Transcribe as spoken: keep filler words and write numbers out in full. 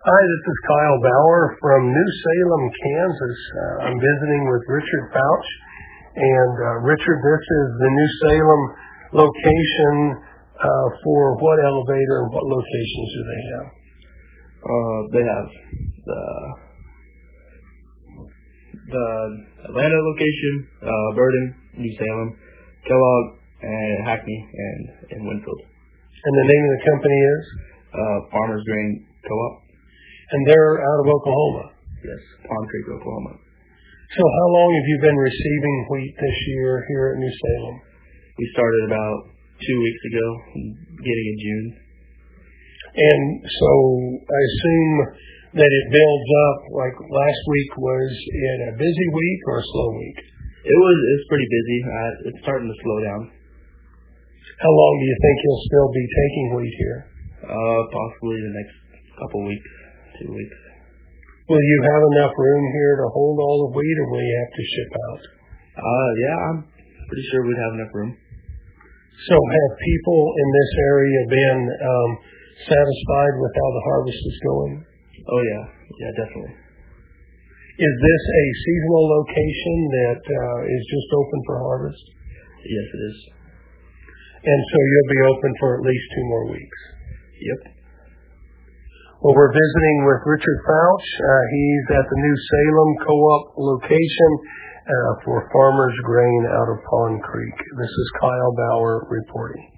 Hi, this is Kyle Bauer from New Salem, Kansas. Uh, I'm visiting with Richard Fouch. And uh, Richard, this is the New Salem location uh, for what elevator and what locations do they have? Uh, they have the the Atlanta location, uh, Burden, New Salem, Kellogg, and Hackney, and, and Winfield. And the name of the company is? Uh, Farmers Grain Co-op. And they're out of Oklahoma? Yes, Pond Creek, Oklahoma. So how long have you been receiving wheat this year here at New Salem? We started about two weeks ago, getting in June. And so I assume that it builds up, like last week, was it a busy week or a slow week? It was, it was pretty busy. Uh, it's starting to slow down. How long do you think you'll still be taking wheat here? Uh, possibly the next couple weeks, two weeks. Will you have enough room here to hold all the wheat, or will you have to ship out? Uh, yeah, I'm pretty sure we'd have enough room. So have people in this area been um, satisfied with how the harvest is going? Oh, yeah. Yeah, definitely. Is this a seasonal location that uh, is just open for harvest? Yes, it is. And so you'll be open for at least two more weeks? Yep. Well, we're visiting with Richard Fouch. Uh, he's at the New Salem Co-op location uh, for Farmers Grain out of Pond Creek. This is Kyle Bauer reporting.